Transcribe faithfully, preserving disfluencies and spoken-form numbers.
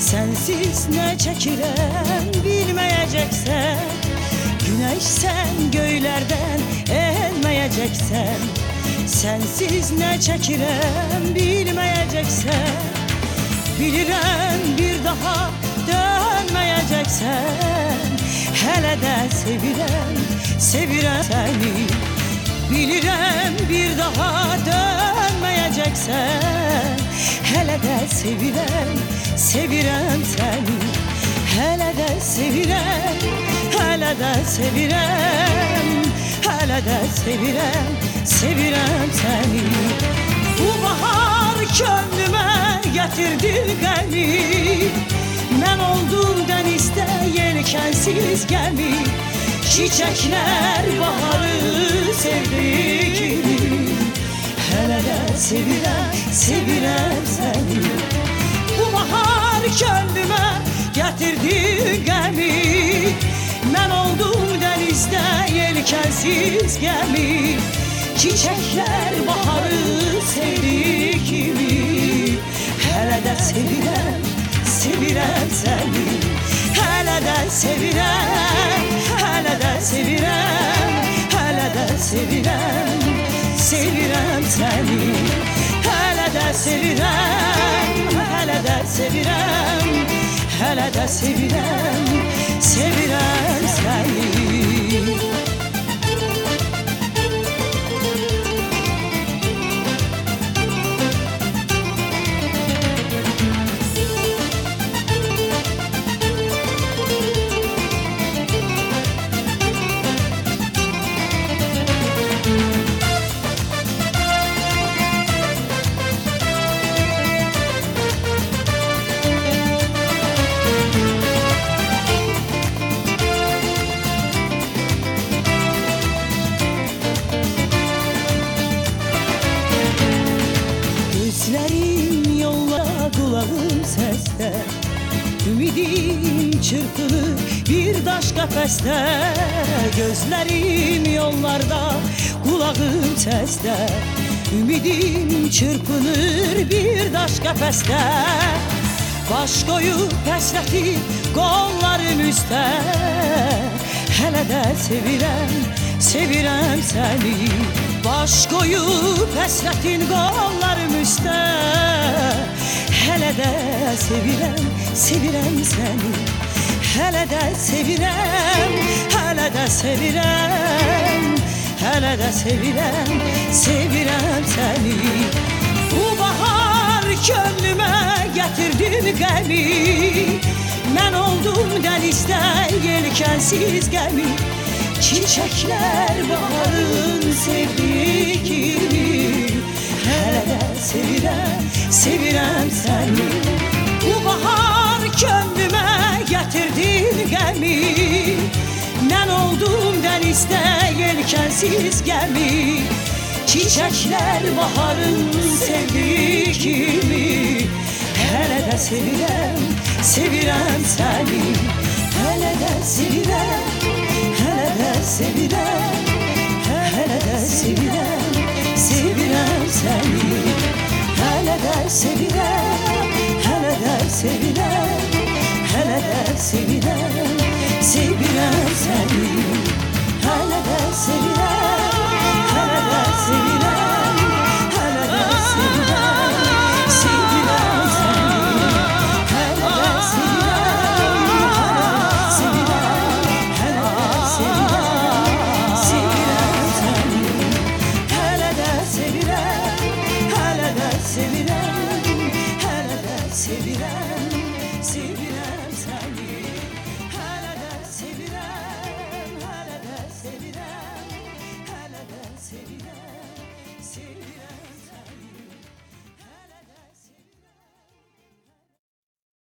Sensiz ne çəkirəm bilməyəcəksən. Güneş sen göylərdən elməyəcəksən. Sensiz ne çəkirəm bilməyəcəksən. Bilirəm bir daha dönməyəcəksən. Hələ də sevirəm, sevirəm səni. Bilirəm bir daha dönməyəcəksən. Hələ də sevirəm, sevirəm səni. Hələ də sevirəm, hələ də sevirəm. Hələ də sevirəm, sevirəm səni. Bu bahar könlümə gətirdi qəmi. Mən oldum dənizdə yelkənsiz gəmi. Çiçəklər baharı sevdiği kimi. Hələ də sevirəm, sevirəm səni. Bu bahar könlümə gətirdi qəmi. Mən oldum dənizdə yelkənsiz gəmi. Çiçəklər baharı sevdiği kimi. Hələ də sevirəm, sevirəm səni. Hələ də sevirəm, hələ də sevirəm. Hələ də sevirəm, sevirəm səni. Hələ də sevirəm, hələ də sevirəm. Hələ də sevirəm, sevirəm səni. Gözlerim yolda, kulağım seste. Ümidim çırpınır bir daş kafeste. Gözlerim yollarda, kulağım seste. Ümidim çırpınır bir daş kafeste. Baş koyup həsrəti qollarım üstə. Hələ də sevirəm, sevirəm səni. Baş koyup həsrətin qollarım üstə. Hələ də sevirəm, sevirəm səni. Hələ də sevirəm, hələ də sevirəm. Hələ də sevirəm, sevirəm səni. Bu bahar könlümə gətirdin qəmi. Mən oldum dənizdə yelkənsiz gəmi. Çiçəklər baharın sevdiği kimi. Hələ də sevirəm, sevirəm səni. Bu bahar könlümə gətirdin qəmi. Mən oldum dənizdə yelkənsiz gəmi. Çiçəklər baharın sevdiği kimi. Hələ də sevirəm, sevirəm səni. Hələ də sevirəm, hələ də sevirəm. Hələ də sevirəm, sevirəm səni. Hələ də sevirəm, hələ də sevirəm. Hələ də sevirəm, sevirəm səni.